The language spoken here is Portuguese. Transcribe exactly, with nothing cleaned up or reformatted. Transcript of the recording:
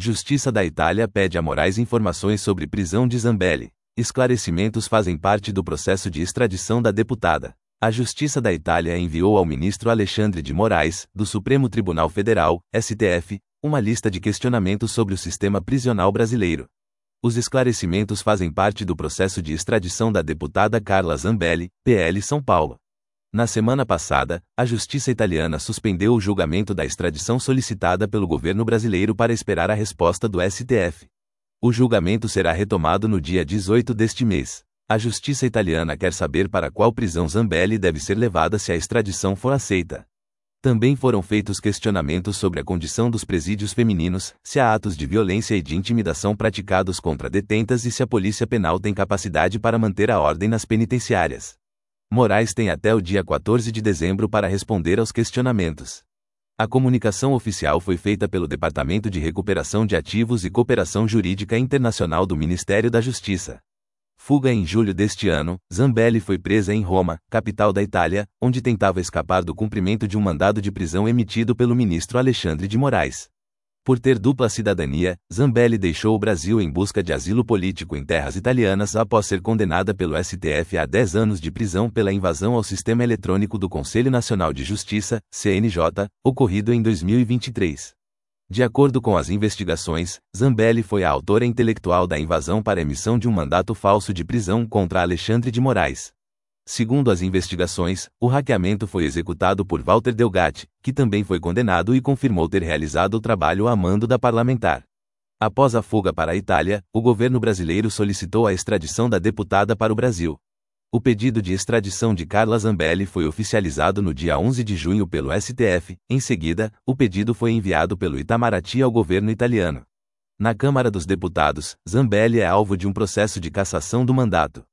Justiça da Itália pede a Moraes informações sobre prisão de Zambelli. Esclarecimentos fazem parte do processo de extradição da deputada. A Justiça da Itália enviou ao ministro Alexandre de Moraes, do Supremo Tribunal Federal, S T F, uma lista de questionamentos sobre o sistema prisional brasileiro. Os esclarecimentos fazem parte do processo de extradição da deputada Carla Zambelli, P L São Paulo. Na semana passada, a Justiça italiana suspendeu o julgamento da extradição solicitada pelo governo brasileiro para esperar a resposta do S T F. O julgamento será retomado no dia dezoito deste mês. A Justiça italiana quer saber para qual prisão Zambelli deve ser levada se a extradição for aceita. Também foram feitos questionamentos sobre a condição dos presídios femininos, se há atos de violência e de intimidação praticados contra detentas e se a Polícia Penal tem capacidade para manter a ordem nas penitenciárias. Moraes tem até o dia quatorze de dezembro para responder aos questionamentos. A comunicação oficial foi feita pelo Departamento de Recuperação de Ativos e Cooperação Jurídica Internacional do Ministério da Justiça. Fuga em julho deste ano, Zambelli foi presa em Roma, capital da Itália, onde tentava escapar do cumprimento de um mandado de prisão emitido pelo ministro Alexandre de Moraes. Por ter dupla cidadania, Zambelli deixou o Brasil em busca de asilo político em terras italianas após ser condenada pelo S T F a dez anos de prisão pela invasão ao sistema eletrônico do Conselho Nacional de Justiça, C N J, ocorrido em dois mil e vinte e três. De acordo com as investigações, Zambelli foi a autora intelectual da invasão para emissão de um mandato falso de prisão contra Alexandre de Moraes. Segundo as investigações, o hackeamento foi executado por Walter Delgatti, que também foi condenado e confirmou ter realizado o trabalho a mando da parlamentar. Após a fuga para a Itália, o governo brasileiro solicitou a extradição da deputada para o Brasil. O pedido de extradição de Carla Zambelli foi oficializado no dia onze de junho pelo S T F, em seguida, o pedido foi enviado pelo Itamaraty ao governo italiano. Na Câmara dos Deputados, Zambelli é alvo de um processo de cassação do mandato.